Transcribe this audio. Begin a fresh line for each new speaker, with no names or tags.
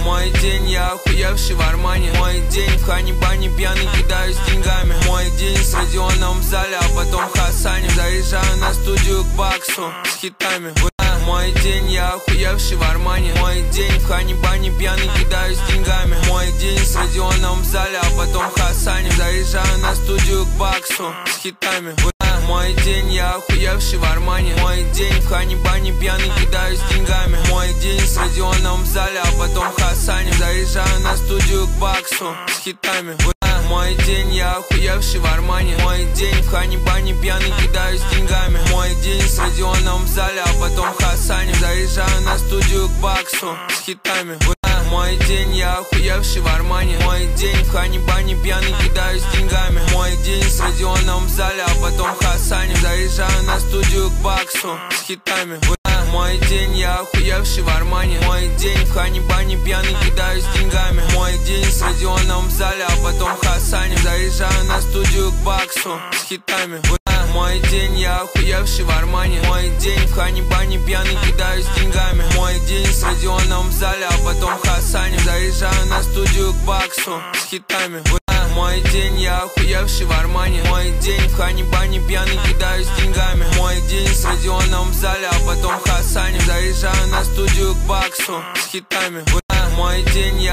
Мой день, я охуевший в армане. Мой день, в хани-бане пьяный, кидаюсь деньгами. Мой день с Родионом в зале, а потом Хасанем. Заезжаю на студию к Баксу с хитами. Мой день, я охуевший в армане. Мой день, в хани-бане пьяный, кидаюсь деньгами. Мой день с Родионом в зале, а потом Хасанем. Заезжаю на студию к Баксу с хитами. Мой день, я охуевший в армане. Мой день, в хани-бане пьяный, кидаюсь деньгами. Мой день с Родионом в зале, а потом Хасанем. Заезжаю на студию к Баксу с хитами. Мой день, я охуевший в армане. Мой день, в хани-бане пьяный, кидаюсь деньгами. Мой день с Родионом в зале, а потом Хасанем. Заезжаю на студию к Баксу с хитами. Мой день, я охуевший в армане. Мой день, в хани-бане пьяный, кидаюсь деньгами. Мой день с Родионом в зале, а потом Хасанем. Заезжаю на студию к Баксу с хитами. Мой день, я охуевший в армане. Мой день, в хани-бане пьяный, кидаюсь деньгами. Мой день с Родионом в зале, а потом Хасанем. Заезжаю на студию к Баксу с хитами. Мой день, я охуевший в армане. Мой день, в хани-бане пьяный, кидаюсь деньгами. Мой день с Родионом в зале, а потом Хасанем. Заезжаю на студию к Баксу с хитами. Мой день, я охуевший в армане. Мой день, в хани-бане пьяный, кидаюсь деньгами. Мой день с Родионом в зале, а потом Хасанем. Заезжаю на студию к Баксу с хитами. Мой день, я